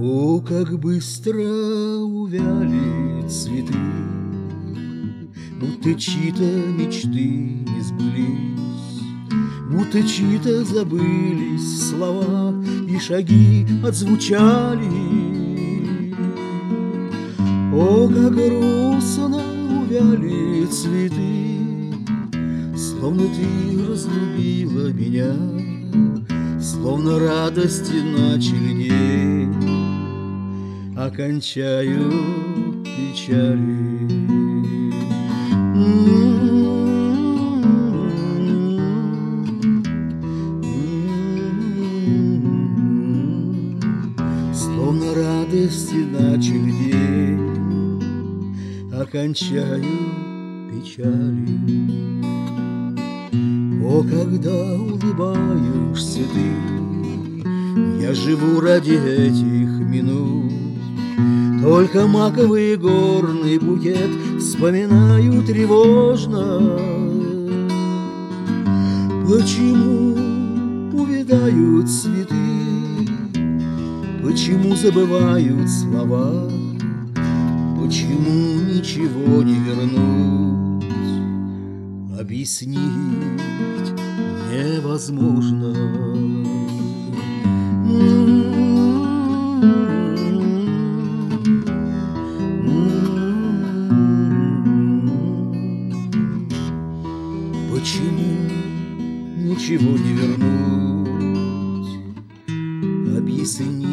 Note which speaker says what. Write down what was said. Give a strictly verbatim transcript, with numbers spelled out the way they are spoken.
Speaker 1: О, как быстро увяли цветы, будто чьи-то мечты не сбылись, будто чьи-то забылись слова, и шаги отзвучали. О, как грустно увяли цветы, словно ты разлюбила меня, словно радости начали день, а кончаю печали. Словно радости начали день, а кончаю печали. О, когда улыбаешься ты, я живу ради этих минут. Только маковый горный букет вспоминаю тревожно. Почему увядают цветы? Почему забывают слова? Почему ничего не вернуть? Объяснить невозможно. Почему ничего не вернуть? Объяснить